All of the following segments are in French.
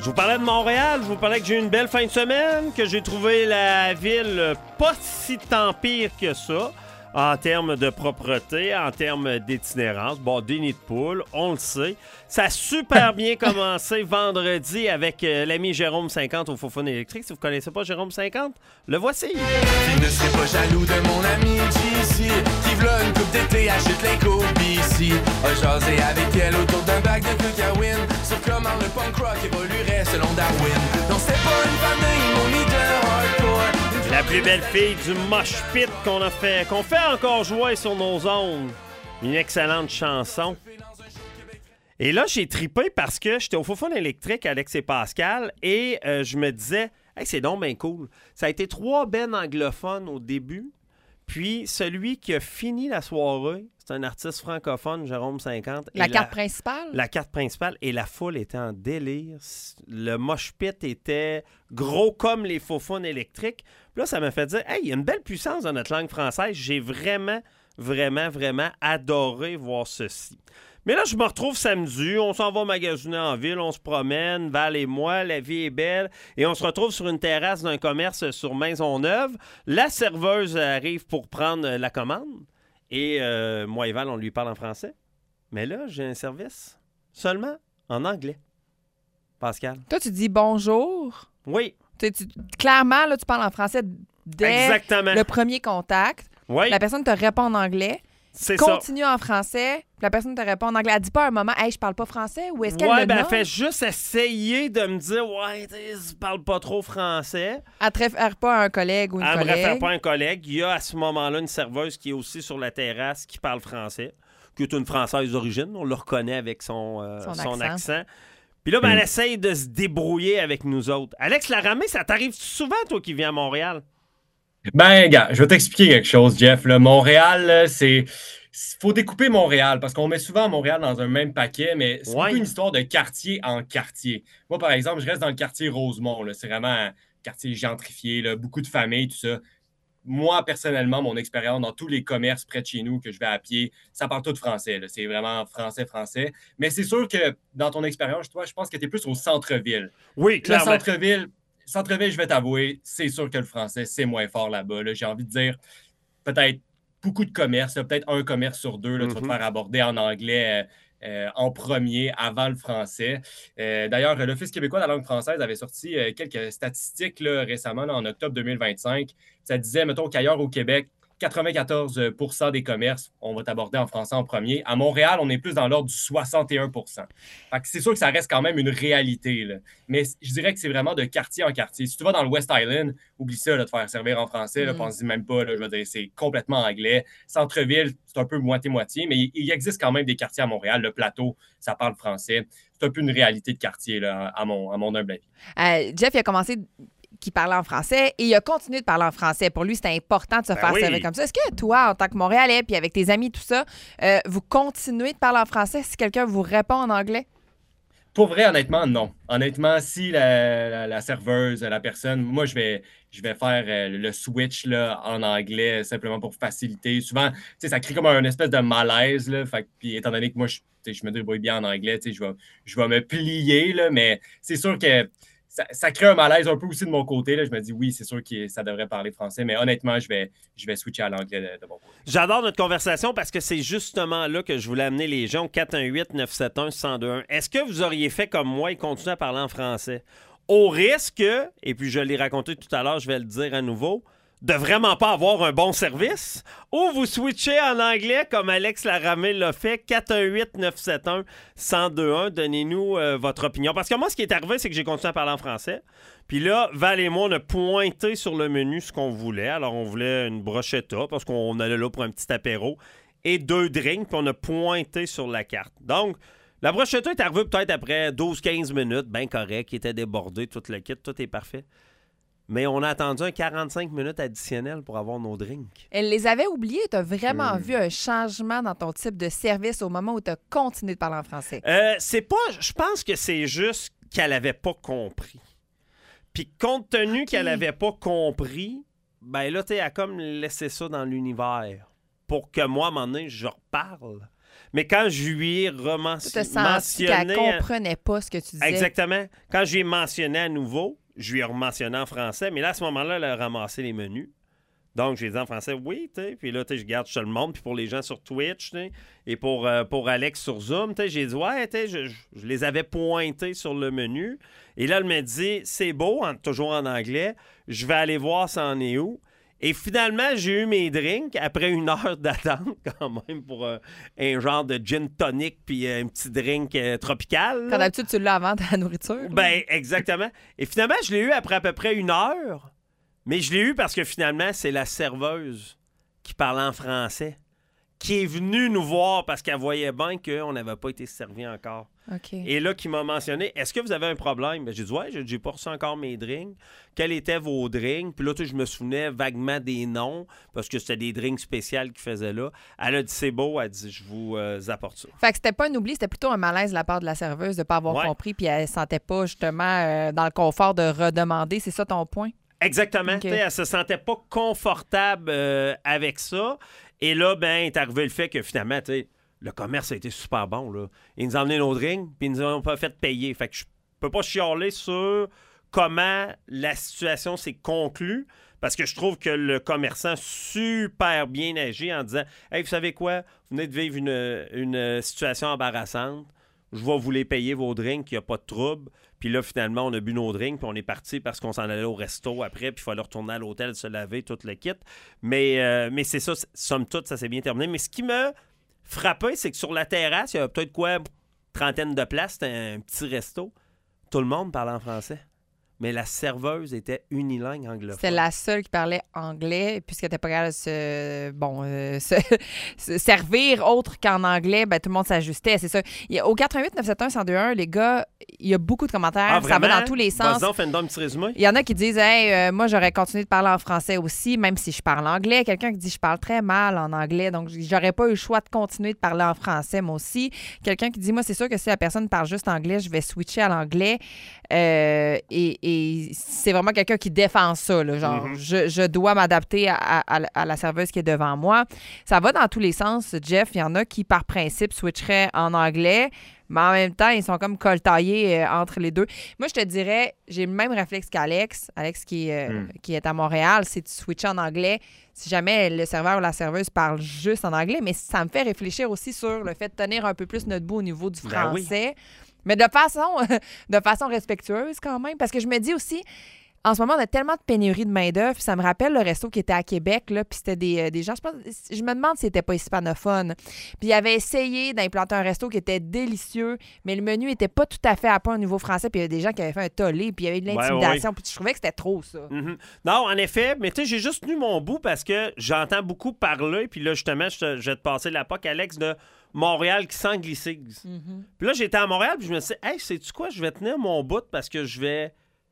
Je vous parlais de Montréal, je vous parlais que j'ai eu une belle fin de semaine, que j'ai trouvé la ville pas si tant pire que ça, en termes de propreté, en termes d'itinérance. Bon, des nids de poules, on le sait. Ça a super bien commencé vendredi avec l'ami Jérôme 50 au Faux-Fun électrique. Si vous ne connaissez pas Jérôme 50, le voici. Qui ne serait pas jaloux de mon ami JC, qui v'là une coupe d'été, achète les coupes ici. A jasé avec elle autour d'un bac de Cookawin sur comment le punk rock évoluerait selon Darwin. Non, c'est pas une famille, mon leader hardcore. La plus belle fille du mosh pit qu'on fait encore jouer sur nos ondes. Une excellente chanson. Et là, j'ai tripé parce que j'étais au Faux-Fun électrique, Alex et Pascal, et je me disais, hey, c'est donc bien cool. Ça a été 3 bennes anglophones au début, puis celui qui a fini la soirée, c'est un artiste francophone, Jérôme 50. La carte principale? La carte principale, et la foule était en délire. Le mosh pit était gros comme les Faux-Fun électriques. Puis là, ça m'a fait dire, hey, il y a une belle puissance dans notre langue française. J'ai vraiment adoré voir ceci. Mais là, je me retrouve samedi, on s'en va magasiner en ville, on se promène, Val et moi, la vie est belle, et on se retrouve sur une terrasse d'un commerce sur Maisonneuve. La serveuse arrive pour prendre la commande, et moi et Val, on lui parle en français. Mais là, j'ai un service seulement en anglais. Pascal? Toi, tu dis bonjour. Oui. Clairement, là, tu parles en français dès Exactement. le premier contact. Oui. La personne te répond en anglais. C'est Continue en français, puis la personne te répond en anglais. Elle dit pas à un moment, hey, je parle pas français, ou est-ce qu'elle ouais, le ben, nomme? elle fait juste essayer de me dire, ouais, tu parles pas trop français. Elle te réfère pas à un collègue ou une Elle collègue. me réfère pas à un collègue. Il y a à ce moment-là une serveuse qui est aussi sur la terrasse qui parle français, qui est une Française d'origine. On le reconnaît avec son accent. Puis là, ben, elle essaye de se débrouiller avec nous autres. Alex Laramé, ça t'arrive souvent, toi, qui viens à Montréal? Ben, gars, je vais t'expliquer quelque chose, Jeff. Là, Montréal, là, c'est... faut découper Montréal, parce qu'on met souvent Montréal dans un même paquet, mais c'est beaucoup une histoire de quartier en quartier. Moi, par exemple, je reste dans le quartier Rosemont. Là. C'est vraiment un quartier gentrifié, là, beaucoup de familles, tout ça. Moi, personnellement, mon expérience dans tous les commerces près de chez nous que je vais à pied, ça parle tout français. Là. C'est vraiment français. Mais c'est sûr que dans ton expérience, toi, je pense que tu es plus au centre-ville. Oui, clairement. Le centre-ville, je vais t'avouer, c'est sûr que le français, c'est moins fort là-bas. Là. J'ai envie de dire, peut-être beaucoup de commerces, peut-être un commerce sur 2, là, tu vas te faire aborder en anglais en premier, avant le français. D'ailleurs, l'Office québécois de la langue française avait sorti quelques statistiques là, récemment, là, en octobre 2025. Ça disait, mettons, qu'ailleurs au Québec, 94% des commerces, on va t'aborder en français en premier. À Montréal, on est plus dans l'ordre du 61%. Fait que c'est sûr que ça reste quand même une réalité. Là. Mais je dirais que c'est vraiment de quartier en quartier. Si tu vas dans le West Island, oublie ça, là, de te faire servir en français. Pense-y même pas. Là, je veux dire, c'est complètement anglais. Centre-ville, c'est un peu moitié-moitié. Mais il existe quand même des quartiers à Montréal. Le plateau, ça parle français. C'est un peu une réalité de quartier, là, à mon humble avis. Jeff, il a commencé... qui parlait en français et il a continué de parler en français. Pour lui, c'était important de se faire servir comme ça. Est-ce que toi, en tant que Montréalais, puis avec tes amis, tout ça, vous continuez de parler en français si quelqu'un vous répond en anglais? Pour vrai, honnêtement, non. Honnêtement, si la serveuse, la personne, moi, je vais faire le switch là, en anglais simplement pour faciliter. Souvent, ça crée comme un espèce de malaise. Là, puis étant donné que moi, je me débrouille bien en anglais, je vais me plier, là, mais c'est sûr que ça crée un malaise un peu aussi de mon côté. Là. Je me dis, oui, c'est sûr que ça devrait parler français, mais honnêtement, je vais switcher à l'anglais de mon côté. J'adore notre conversation parce que c'est justement là que je voulais amener les gens au 418-971-1021. Est-ce que vous auriez fait comme moi et continué à parler en français? Au risque, et puis je l'ai raconté tout à l'heure, je vais le dire à nouveau, de vraiment pas avoir un bon service, ou vous switchez en anglais comme Alex Laramé l'a fait, 418-971-1021. Donnez-nous votre opinion. Parce que moi, ce qui est arrivé, c'est que j'ai continué à parler en français. Puis là, Val et moi, on a pointé sur le menu ce qu'on voulait. Alors, on voulait une brochetta parce qu'on allait là pour un petit apéro et 2 drinks, puis on a pointé sur la carte. Donc, la brochetta est arrivée peut-être après 12-15 minutes, bien correct, qui était débordé, tout le kit, tout est parfait. Mais on a attendu un 45 minutes additionnel pour avoir nos drinks. Elle les avait oubliés. Tu as vraiment vu un changement dans ton type de service au moment où tu as continué de parler en français? C'est pas... Je pense que c'est juste qu'elle avait pas compris. Puis compte tenu qu'elle avait pas compris, ben là, tu sais, elle a comme laissé ça dans l'univers pour que moi, à un moment donné, je reparle. Mais quand je lui ai mentionné... qu'elle comprenait pas ce que tu disais. Exactement. Quand je lui ai mentionné à nouveau, je lui ai rementionné en français. Mais là, à ce moment-là, elle a ramassé les menus. Donc, j'ai dit en français, oui, tu sais. Puis là, tu sais, je garde tout le monde. Puis pour les gens sur Twitch, tu sais, et pour Alex sur Zoom, tu sais, j'ai dit, ouais, tu sais, je les avais pointés sur le menu. Et là, elle me dit, c'est beau, toujours en anglais. Je vais aller voir ça en est où. Et finalement, j'ai eu mes drinks après 1 heure d'attente, quand même, pour un genre de gin tonic puis un petit drink tropical. Quand d'habitude, tu l'as avant ta nourriture. Ben, exactement. Et finalement, je l'ai eu après à peu près 1 heure. Mais je l'ai eu parce que finalement, c'est la serveuse qui parlait en français qui est venue nous voir parce qu'elle voyait bien qu'on n'avait pas été servi encore. Okay. Et là, qui m'a mentionné, est-ce que vous avez un problème? Ben, j'ai dit, ouais, j'ai pas reçu encore mes drinks. Quels étaient vos drinks? Puis là, je me souvenais vaguement des noms parce que c'était des drinks spéciaux qu'ils faisaient là. Elle a dit, c'est beau. Elle a dit, je vous apporte ça. Fait que c'était pas un oubli, c'était plutôt un malaise de la part de la serveuse de ne pas avoir compris puis elle ne se sentait pas justement dans le confort de redemander. C'est ça ton point? Exactement. Okay. Elle se sentait pas confortable avec ça. Et là, ben, est arrivé le fait que finalement, le commerce a été super bon. Là. Ils nous ont emmené nos drinks, puis ils nous ont pas fait payer. Fait que je peux pas chialer sur comment la situation s'est conclue, parce que je trouve que le commerçant super bien agi en disant « Hey, vous savez quoi? Vous venez de vivre une situation embarrassante. Je vais vous les payer vos drinks, il n'y a pas de trouble. » Puis là, finalement, on a bu nos drinks, puis on est parti parce qu'on s'en allait au resto après, puis il fallait retourner à l'hôtel, se laver, tout le kit. Mais c'est ça, somme toute, ça s'est bien terminé. Mais ce qui m'a frappé, c'est que sur la terrasse, il y a peut-être quoi, 30 de places, c'était un petit resto. Tout le monde parlait en français. Mais la serveuse était unilingue anglophone. C'était la seule qui parlait anglais, puisqu'elle n'était pas capable de se servir autre qu'en anglais, ben, tout le monde s'ajustait, c'est ça. Au 88-971-1021, les gars, il y a beaucoup de commentaires, ça va dans tous les sens. Vas-y, fais un petit résumé. Il y en a qui disent hey, moi, j'aurais continué de parler en français aussi, même si je parle anglais. Quelqu'un qui dit je parle très mal en anglais, donc j'aurais pas eu le choix de continuer de parler en français, moi aussi. Quelqu'un qui dit moi, c'est sûr que si la personne parle juste anglais, je vais switcher à l'anglais. Et c'est vraiment quelqu'un qui défend ça. Là, genre, je dois m'adapter à la serveuse qui est devant moi. Ça va dans tous les sens, Jeff. Il y en a qui, par principe, switcheraient en anglais, mais en même temps, ils sont comme coltaillés entre les deux. Moi, je te dirais, j'ai le même réflexe qu'Alex. Alex qui est à Montréal, c'est de switcher en anglais si jamais le serveur ou la serveuse parle juste en anglais. Mais ça me fait réfléchir aussi sur le fait de tenir un peu plus notre bout au niveau du français. Oui. Mais de façon respectueuse quand même. Parce que je me dis aussi, en ce moment, on a tellement de pénurie de main-d'œuvre. Ça me rappelle le resto qui était à Québec, là, puis c'était des gens, je me demande s'il n'était pas hispanophone. Puis il avait essayé d'implanter un resto qui était délicieux, mais le menu n'était pas tout à fait à point au niveau français. Puis il y avait des gens qui avaient fait un tollé, puis il y avait de l'intimidation. Puis je trouvais que c'était trop, ça. Mm-hmm. Non, en effet, mais tu sais, j'ai juste tenu mon bout parce que j'entends beaucoup parler. Puis là, justement, je vais te passer la POC, Alex, de Montréal qui s'anglicise. Puis là, j'étais à Montréal, puis je me suis dit, hey, sais-tu quoi, je vais tenir mon bout parce que je vais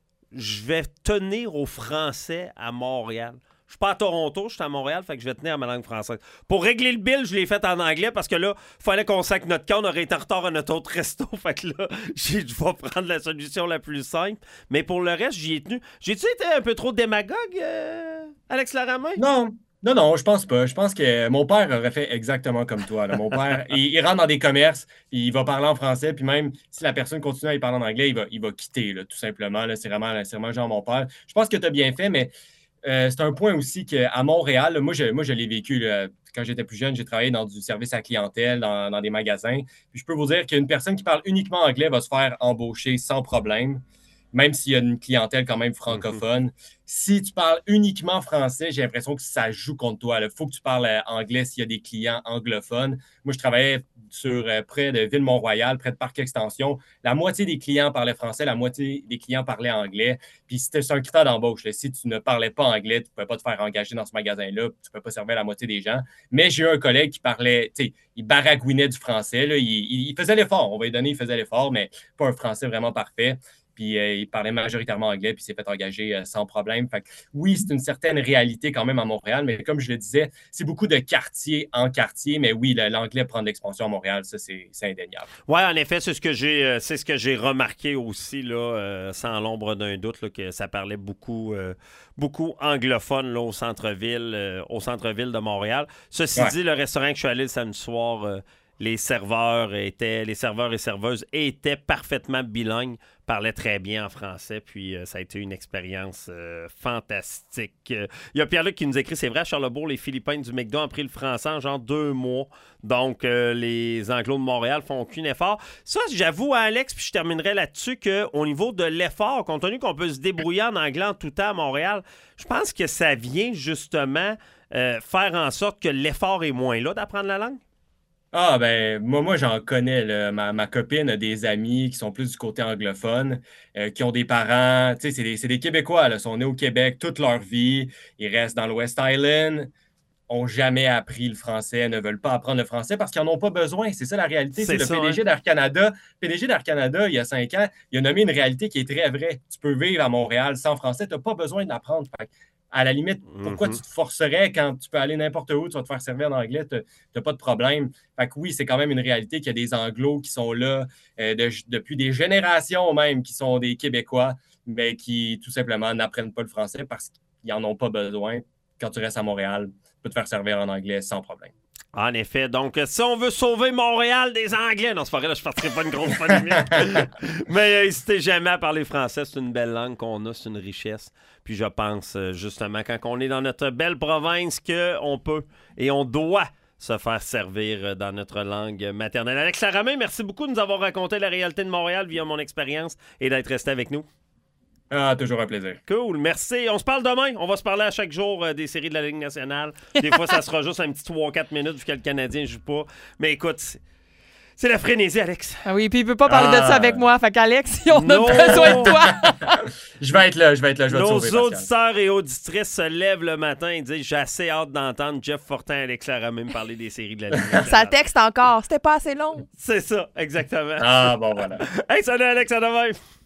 tenir au français à Montréal. Je suis pas à Toronto, je suis à Montréal, fait que je vais tenir à ma langue française. Pour régler le bill, je l'ai fait en anglais parce que là, il fallait qu'on saque notre camp, on aurait été en retard à notre autre resto. Fait que là, je vais prendre la solution la plus simple. Mais pour le reste, j'y ai tenu. J'ai-tu été un peu trop démagogue, Alex Laramée? Non, je pense pas. Je pense que mon père aurait fait exactement comme toi. Là. Mon père, il rentre dans des commerces, puis il va parler en français, puis même si la personne continue à y parler en anglais, il va quitter, là, tout simplement. Là. C'est vraiment genre mon père. Je pense que tu as bien fait, mais c'est un point aussi qu'à Montréal, là, moi, je l'ai vécu. Là, quand j'étais plus jeune, j'ai travaillé dans du service à la clientèle, dans des magasins. Puis je peux vous dire qu'une personne qui parle uniquement anglais va se faire embaucher sans problème, même s'il y a une clientèle quand même francophone. Si tu parles uniquement français, j'ai l'impression que ça joue contre toi. Il faut que tu parles anglais s'il y a des clients anglophones. Moi, je travaillais près de Ville-Mont-Royal, près de Parc Extension. La moitié des clients parlaient français, la moitié des clients parlaient anglais. Puis c'est un critère d'embauche. Là. Si tu ne parlais pas anglais, tu ne pouvais pas te faire engager dans ce magasin-là. Tu ne pouvais pas servir la moitié des gens. Mais j'ai eu un collègue qui parlait, il baragouinait du français. Là. Il faisait l'effort. On va lui donner, il faisait l'effort, mais pas un français vraiment parfait. Puis il parlait majoritairement anglais, puis il s'est fait engager sans problème. Fait que, oui, c'est une certaine réalité quand même à Montréal, mais comme je le disais, c'est beaucoup de quartier en quartier, mais oui, l'anglais prend de l'expansion à Montréal, ça, c'est indéniable. Oui, en effet, c'est ce que j'ai remarqué aussi, là, sans l'ombre d'un doute, là, que ça parlait beaucoup anglophone là, au centre-ville de Montréal. Ceci dit, le restaurant que je suis allé le samedi soir... les serveurs et serveuses étaient parfaitement bilingues, parlaient très bien en français, puis ça a été une expérience fantastique. Il y a Pierre-Luc qui nous écrit, c'est vrai, à Charlesbourg, les Philippins du McDo ont pris le français en genre 2 mois. Donc, les Anglos de Montréal font aucun effort. Ça, j'avoue à Alex, puis je terminerai là-dessus, qu'au niveau de l'effort, compte tenu qu'on peut se débrouiller en anglais en tout temps à Montréal, je pense que ça vient justement faire en sorte que l'effort est moins là d'apprendre la langue. Ah, ben, moi j'en connais. Là. Ma copine a des amis qui sont plus du côté anglophone, qui ont des parents. Tu sais, c'est des Québécois, là. Ils sont nés au Québec toute leur vie. Ils restent dans le West Island, ont jamais appris le français, ne veulent pas apprendre le français parce qu'ils n'en ont pas besoin. C'est ça la réalité. C'est le ça, PDG d'Air Canada. PDG d'Air Canada, il y a 5 ans, il a nommé une réalité qui est très vraie. Tu peux vivre à Montréal sans français, tu n'as pas besoin d'apprendre. À la limite, pourquoi tu te forcerais quand tu peux aller n'importe où, tu vas te faire servir en anglais, tu n'as pas de problème. Fait que oui, c'est quand même une réalité qu'il y a des Anglos qui sont là depuis des générations même, qui sont des Québécois, mais qui tout simplement n'apprennent pas le français parce qu'ils n'en ont pas besoin. Quand tu restes à Montréal, tu peux te faire servir en anglais sans problème. En effet. Donc, si on veut sauver Montréal des Anglais, non, c'est pas vrai, là, je ne partirai pas une grosse polémique. Mais n'hésitez jamais à parler français. C'est une belle langue qu'on a, c'est une richesse. Puis je pense, justement, quand on est dans notre belle province, qu'on peut et on doit se faire servir dans notre langue maternelle. Alex Laramée, merci beaucoup de nous avoir raconté la réalité de Montréal via mon expérience et d'être resté avec nous. Ah, toujours un plaisir. Cool, merci. On se parle demain. On va se parler à chaque jour des séries de la Ligue nationale. Des fois, ça sera juste un petit 3-4 minutes vu que le Canadien ne joue pas. Mais écoute, c'est la frénésie, Alex. Ah oui, puis il peut pas parler de ça avec moi. Fait qu'Alex, on a besoin de toi. Je vais être là, je vais te Nos sauver, auditeurs et auditrices se lèvent le matin et disent « J'ai assez hâte d'entendre Jeff Fortin et Alex Laramée me parler des séries de la Ligue nationale. » Ça texte encore. C'était pas assez long. C'est ça, exactement. Ah, bon, voilà. Hey, salut Alex, à demain.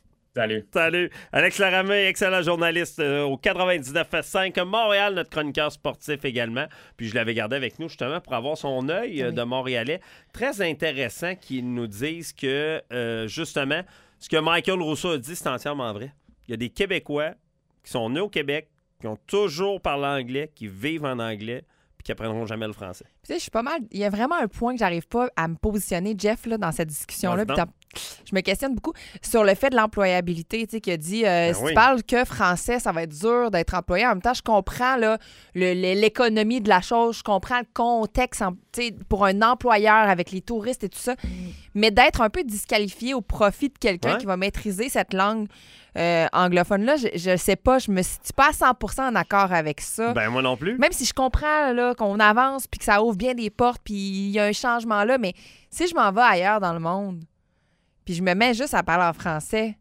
Salut. Alex Laramée, excellent journaliste au 99.5 Montréal, notre chroniqueur sportif également. Puis je l'avais gardé avec nous justement pour avoir son œil de Montréalais. Très intéressant qu'ils nous disent que, justement, ce que Michael Rousseau a dit, c'est entièrement vrai. Il y a des Québécois qui sont nés au Québec, qui ont toujours parlé anglais, qui vivent en anglais, puis qui apprendront jamais le français. Tu sais, je suis pas mal. Il y a vraiment un point que j'arrive pas à me positionner, Jeff, là, dans cette discussion-là. Je me questionne beaucoup sur le fait de l'employabilité, tu sais, qui a dit si tu parles que français, ça va être dur d'être employé. En même temps, je comprends là, l'économie de la chose, je comprends le contexte pour un employeur avec les touristes et tout ça, mais d'être un peu disqualifié au profit de quelqu'un qui va maîtriser cette langue anglophone-là, je sais pas, je me situe pas à 100% en accord avec ça. Ben moi non plus. Même si je comprends là, qu'on avance puis que ça ouvre bien des portes puis il y a un changement là, mais si je m'en vais ailleurs dans le monde puis je me mets juste à parler en français,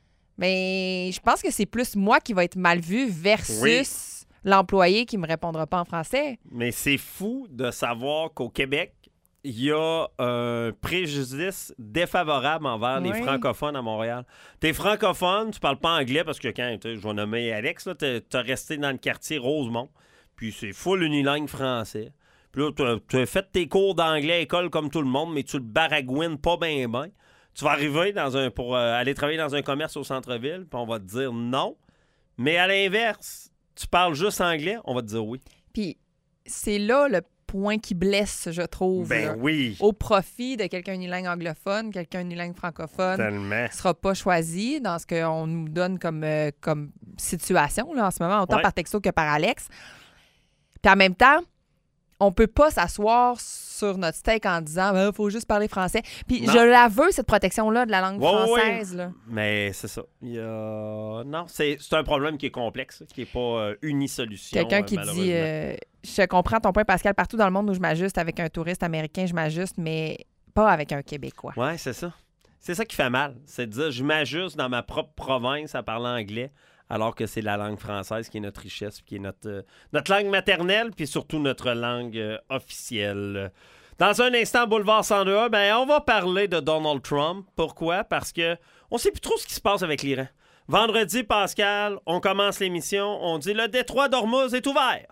mais je pense que c'est plus moi qui va être mal vu versus l'employé qui me répondra pas en français. Mais c'est fou de savoir qu'au Québec, il y a un préjudice défavorable envers les francophones à Montréal. T'es francophone, tu parles pas anglais parce que quand, je vais nommer Alex, t'as resté dans le quartier Rosemont, puis c'est full unilingue français. Puis là, t'as fait tes cours d'anglais à l'école comme tout le monde, mais tu le baragouines pas bien. Tu vas arriver pour aller travailler dans un commerce au centre-ville, puis on va te dire non. Mais à l'inverse, tu parles juste anglais, on va te dire oui. Puis c'est là le point qui blesse, je trouve. Ben oui. Au profit de quelqu'un unilingue anglophone, quelqu'un unilingue francophone. Tellement. Ne sera pas choisi dans ce qu'on nous donne comme situation là, en ce moment, autant par texto que par Alex. Puis en même temps, on peut pas s'asseoir sur notre steak en disant « faut juste parler français ». Puis je la veux, cette protection-là de la langue française. Là. Mais c'est ça. Non, c'est un problème qui est complexe, qui n'est pas unisolution. Quelqu'un qui dit je comprends ton point, Pascal, partout dans le monde où je m'ajuste avec un touriste américain, je m'ajuste, mais pas avec un Québécois. Oui, c'est ça. C'est ça qui fait mal. C'est de dire je m'ajuste dans ma propre province à parler anglais, alors que c'est la langue française qui est notre richesse, qui est notre langue maternelle, puis surtout notre langue officielle. Dans un instant, Boulevard 102A, on va parler de Donald Trump. Pourquoi? Parce que on sait plus trop ce qui se passe avec l'Iran. Vendredi, Pascal, on commence l'émission, on dit le détroit d'Ormuz est ouvert.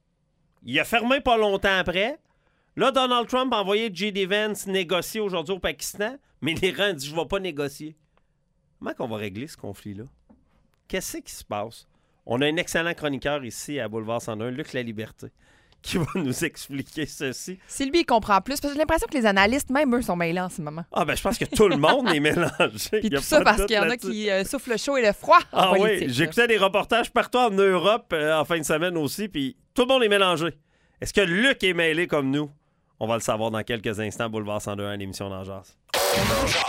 Il a fermé pas longtemps après. Là, Donald Trump a envoyé J.D. Vance négocier aujourd'hui au Pakistan, mais l'Iran dit « je ne vais pas négocier ». Comment qu'on va régler ce conflit-là? Qu'est-ce qui se passe? On a un excellent chroniqueur ici à Boulevard 101, Luc Laliberté. qui va nous expliquer ceci. Sylvie, il comprend plus, parce que j'ai l'impression que les analystes, même eux, sont mêlés en ce moment. Ah, ben, je pense que tout le monde est mélangé. Puis tout ça parce qu'il y en a qui soufflent le chaud et le froid en politique. Oui, j'écoutais des reportages partout en Europe en fin de semaine aussi, puis tout le monde est mélangé. Est-ce que Luc est mêlé comme nous? On va le savoir dans quelques instants. Boulevard 102.1, l'émission d'En Jase.